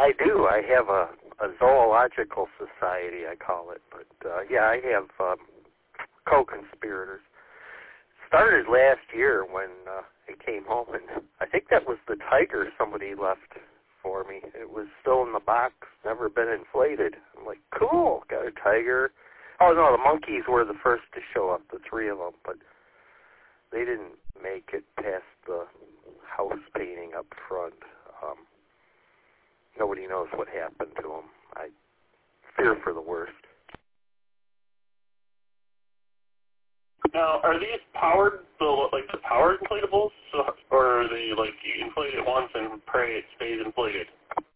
I do. I have a zoological society, I call it. But, yeah, I have co-conspirators. Started last year when I came home, and I think that was the tiger somebody left for me. It was still in the box, never been inflated. I'm like, cool, got a tiger. Oh, no, the monkeys were the first to show up, the three of them, but they didn't make it past the house painting up front. Nobody knows what happened to them. I fear for the worst. Now, are these powered, the powered inflatables, or are they like you inflate it once and pray it stays inflated?